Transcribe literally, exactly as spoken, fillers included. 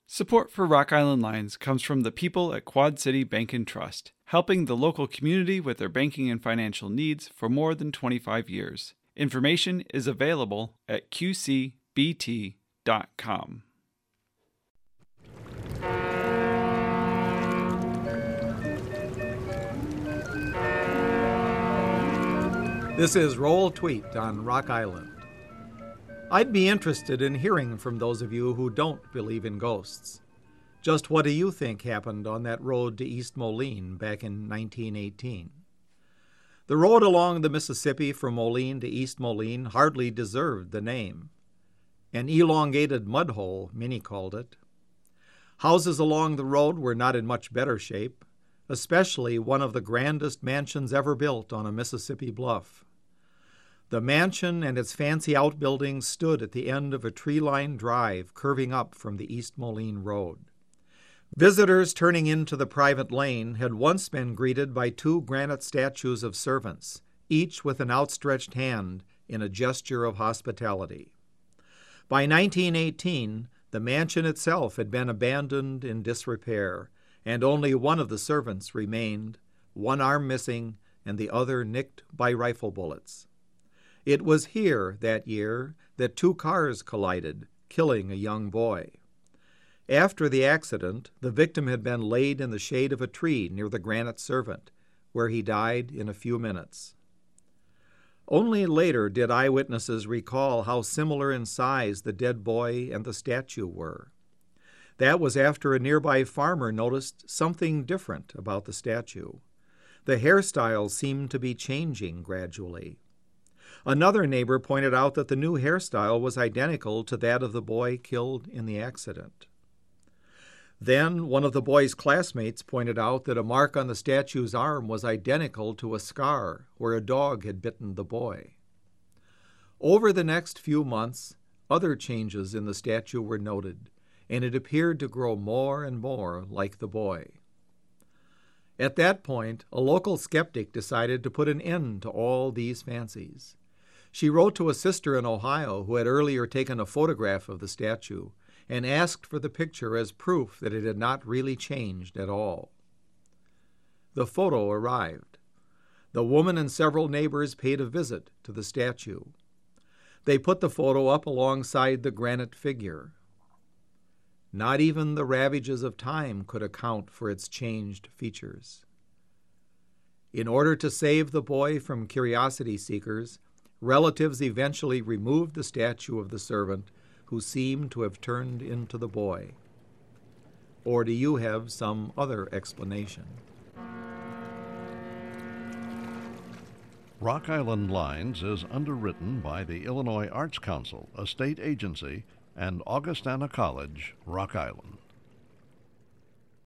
Support for Rock Island Lines comes from the people at Quad City Bank and Trust, helping the local community with their banking and financial needs for more than twenty-five years. Information is available at q c b t dot com. This is Roll Tweet on Rock Island. I'd be interested in hearing from those of you who don't believe in ghosts. Just what do you think happened on that road to East Moline back in nineteen eighteen? The road along the Mississippi from Moline to East Moline hardly deserved the name. An elongated mud hole, many called it. Houses along the road were not in much better shape, especially one of the grandest mansions ever built on a Mississippi bluff. The mansion and its fancy outbuildings stood at the end of a tree-lined drive curving up from the East Moline Road. Visitors turning into the private lane had once been greeted by two granite statues of servants, each with an outstretched hand in a gesture of hospitality. By nineteen eighteen, the mansion itself had been abandoned in disrepair, and only one of the servants remained, one arm missing and the other nicked by rifle bullets. It was here, that year, that two cars collided, killing a young boy. After the accident, the victim had been laid in the shade of a tree near the granite servant, where he died in a few minutes. Only later did eyewitnesses recall how similar in size the dead boy and the statue were. That was after a nearby farmer noticed something different about the statue. The hairstyle seemed to be changing gradually. Another neighbor pointed out that the new hairstyle was identical to that of the boy killed in the accident. Then one of the boy's classmates pointed out that a mark on the statue's arm was identical to a scar where a dog had bitten the boy. Over the next few months, other changes in the statue were noted, and it appeared to grow more and more like the boy. At that point, a local skeptic decided to put an end to all these fancies. She wrote to a sister in Ohio who had earlier taken a photograph of the statue and asked for the picture as proof that it had not really changed at all. The photo arrived. The woman and several neighbors paid a visit to the statue. They put the photo up alongside the granite figure. Not even the ravages of time could account for its changed features. In order to save the boy from curiosity seekers, relatives eventually removed the statue of the servant who seemed to have turned into the boy. Or do you have some other explanation? Rock Island Lines is underwritten by the Illinois Arts Council, a state agency, and Augustana College, Rock Island.